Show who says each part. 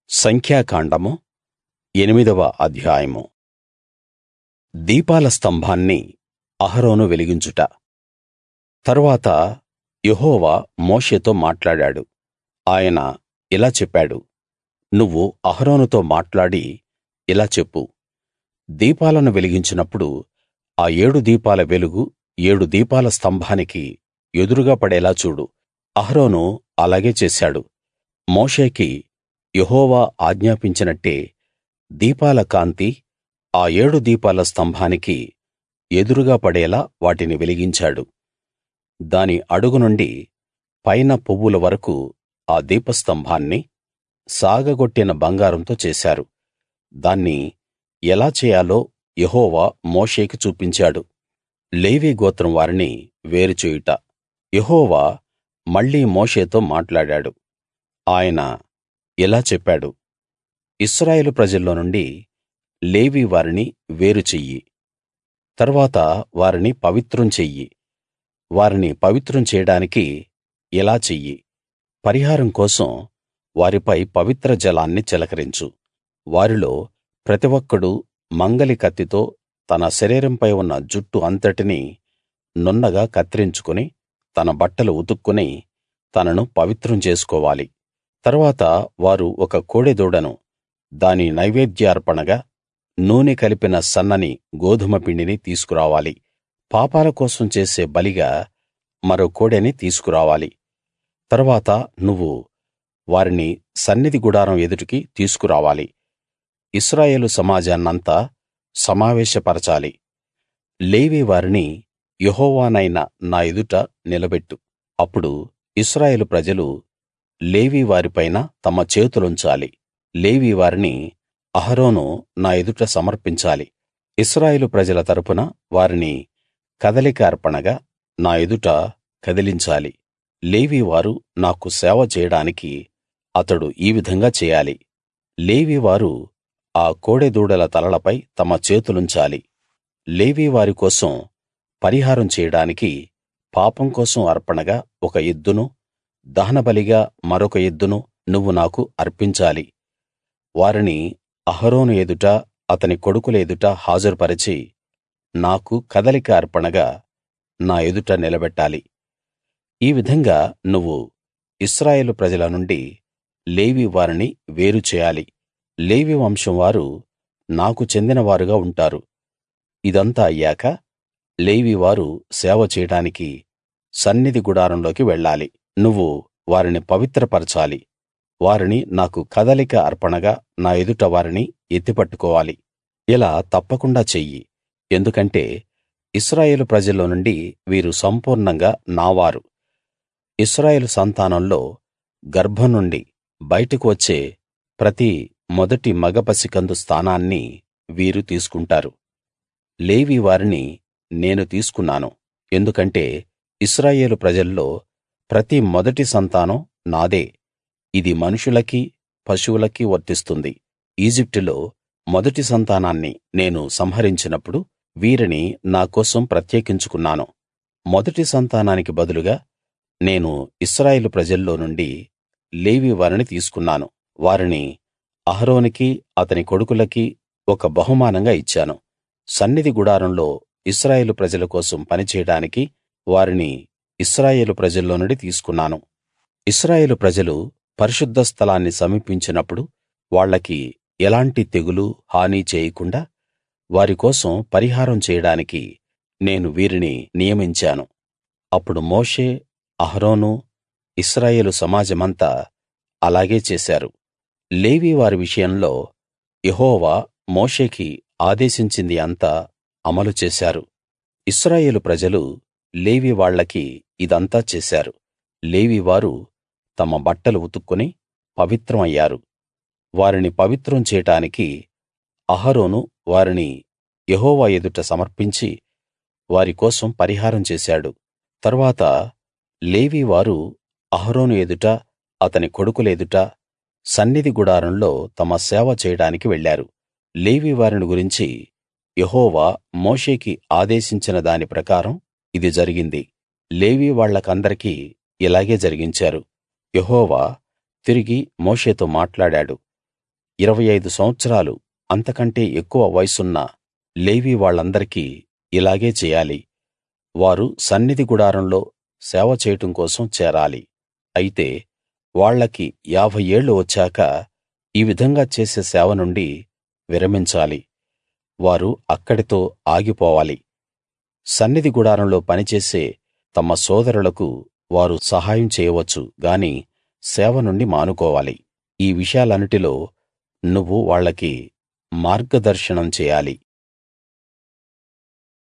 Speaker 1: సంఖ్యాకాండము 8వ అధ్యాయము. దీపాల స్తంభాన్ని అహరోను వెలిగించుట. తరువాత యెహోవా మోషేతో మాట్లాడాడు. ఆయన ఇలా చెప్పాడు: నువ్వు అహరోనుతో మాట్లాడి ఇలా చెప్పు, దీపాలను వెలిగించినప్పుడు ఆ 7 దీపాల వెలుగు 7 దీపాల స్తంభానికి ఎదురుగా పడేలా చూడు. అహరోను అలాగే చేశాడు. మోషేకి యెహోవా ఆజ్ఞాపించినట్టే దీపాల కాంతి ఆ 7 దీపాల స్తంభానికి ఎదురుగా పడేలా వాటిని వెలిగించాడు. దాని అడుగు నుండి పైన పువ్వుల వరకూ ఆ దీపస్తంభాన్ని సాగగొట్టిన బంగారంతో చేశారు. దాన్ని ఎలా చేయాలో యెహోవా మోషేకి చూపించాడు. లేవీ గోత్రం వారిని వేరు చేయుట. యెహోవా మళ్ళీ మోషేతో మాట్లాడాడు. ఆయన ఇలా చెప్పాడు: ఇశ్రాయేలు ప్రజల్లో నుండి లేవీ వారిని వేరు చెయ్యి. తరువాత వారిని పవిత్రం చెయ్యి. వారిని పవిత్రం చేయడానికి ఇలా చెయ్యి: పరిహారం కోసం వారిపై పవిత్ర జలాన్ని చిలకరించు. వారిలో ప్రతి ఒక్కడూ మంగలి కత్తితో తన శరీరంపై ఉన్న జుట్టు అంతటినీ నున్నగా కత్తిరించుకుని తన బట్టలు ఉతుక్కుని తనను పవిత్రం చేసుకోవాలి. తరువాత వారు ఒక కోడెదూడను, దాని నైవేద్యార్పణగా నూనె కలిపిన సన్నని గోదుమ పిండిని తీసుకురావాలి. పాపాల కోసం చేసే బలిగా మరో కోడెని తీసుకురావాలి. తరువాత నువ్వు వారిని సన్నిధి గుడారం ఎదుటికి తీసుకురావాలి. ఇశ్రాయేలు సమాజాన్నంతా సమావేశపరచాలి. లేవీ వారిని యెహోవానైన నా ఎదుట నిలబెట్టు. అప్పుడు ఇశ్రాయేలు ప్రజలు లేవీ వారిపైన తమ చేతులుంచాలి. లేవీ వారిని అహరోను నా ఎదుట సమర్పించాలి. ఇశ్రాయేలు ప్రజల తరపున వారిని కదలిక అర్పణగా నా ఎదుట కదిలించాలి. లేవీ వారు నాకు సేవ చేయడానికి అతడు ఈ విధంగా చేయాలి. లేవీ వారు ఆ కోడెదూడల తలలపై తమ చేతులుంచాలి. లేవీ వారి కోసం పరిహారం చేయడానికి పాపం కోసం అర్పణగా ఒక ఎద్దును, దహనబలిగా మరొక ఎద్దును నువ్వు నాకు అర్పించాలి. వారిని అహరోను ఎదుట అతని కొడుకుల ఎదుట హాజరుపరచి నాకు కదలిక అర్పణగా నా ఎదుట నిలబెట్టాలి. ఈ విధంగా నువ్వు ఇశ్రాయేలు ప్రజల నుండి లేవీ వారిని వేరు చేయాలి. లేవీ వంశం వారు నాకు చెందిన వారుగా ఉంటారు. ఇదంతా అయ్యాక లేవీ వారు సేవ చేయడానికి సన్నిధి గుడారంలోకి వెళ్ళాలి. నువ్వు వారిని పవిత్రపరచాలి. వారిని నాకు కదలిక అర్పణగా నా ఎదుట వారిని ఎత్తిపట్టుకోవాలి. ఇలా తప్పకుండా చెయ్యి. ఎందుకంటే ఇశ్రాయేలు ప్రజల్లో నుండి వీరు సంపూర్ణంగా నావారు. ఇశ్రాయేలు సంతానంలో గర్భం నుండి బయటకు వచ్చే ప్రతి మొదటి మగ పసికందు స్థానాన్ని వీరు తీసుకుంటారు. లేవీ వారిని నేను తీసుకున్నాను. ఎందుకంటే ఇశ్రాయేలు ప్రజల్లో ప్రతి మొదటి సంతానం నాదే. ఇది మనుషులకీ పశువులకీ వర్తిస్తుంది. ఈజిప్టులో మొదటి సంతానాన్ని నేను సంహరించినప్పుడు వీరిని నా కోసం ప్రత్యేకించుకున్నాను. మొదటి సంతానానికి బదులుగా నేను ఇశ్రాయేలు ప్రజల్లో నుండి లేవీ వారిని తీసుకున్నాను. వారిని అహరోనుకీ అతని కొడుకులకీ ఒక బహుమానంగా ఇచ్చాను. సన్నిధి గుడారంలో ఇశ్రాయేలు ప్రజల కోసం పనిచేయడానికి వారిని ఇశ్రాయేలు ప్రజల్లో నుండి తీసుకున్నాను. ఇశ్రాయేలు ప్రజలు పరిశుద్ధ స్థలాన్ని సమీపించినప్పుడు వాళ్లకి ఎలాంటి తెగులు, హాని చేయకుండా వారి కోసం పరిహారం చేయడానికి నేను వీరిని నియమించాను. అప్పుడు మోషే, అహరోను, ఇశ్రాయేలు సమాజమంతా అలాగే చేశారు. లేవీ వారి విషయంలో యెహోవా మోషేకి ఆదేశించింది అంతా అమలు చేశారు. ఇశ్రాయేలు ప్రజలు లేవీ వాళ్లకి ఇదంతా చేశారు. లేవీ వారు తమ బట్టలు ఉతుక్కుని పవిత్రం అయ్యారు. వారిని పవిత్రం చేయడానికి అహరోను వారిని యెహోవా ఎదుట సమర్పించి వారి కోసం పరిహారం చేశాడు. తరువాత లేవీ వారు అహరోను ఎదుట అతని కొడుకుల ఎదుట సన్నిధి గుడారంలో తమ సేవ చేయడానికి వెళ్ళారు. లేవీ వారిని గురించి యెహోవా మోషేకి ఆదేశించిన దాని ప్రకారం ఇది జరిగింది. లేవీ వాళ్లకందరికీ ఇలాగే జరిగించారు. యెహోవా తిరిగి మోషేతో మాట్లాడాడు. 25 సంవత్సరాలు అంతకంటే ఎక్కువ వయసున్న లేవీ వాళ్ళందరికీ ఇలాగే చేయాలి. వారు సన్నిధి గుడారంలో సేవ చేయడం కోసం చేరాలి. అయితే వాళ్లకి 50 ఏళ్ళు వచ్చాక ఈ విధంగా చేసే సేవ నుండి విరమించాలి. వారు అక్కడితో ఆగిపోవాలి. సన్నిధి గుడారంలో పనిచేసే తమ సోదరులకు వారు సహాయం చేయవచ్చు గాని సేవ నుండి మానుకోవాలి. ఈ విషయాలన్నిటిలో నువ్వు వాళ్ళకి మార్గదర్శనం చేయాలి.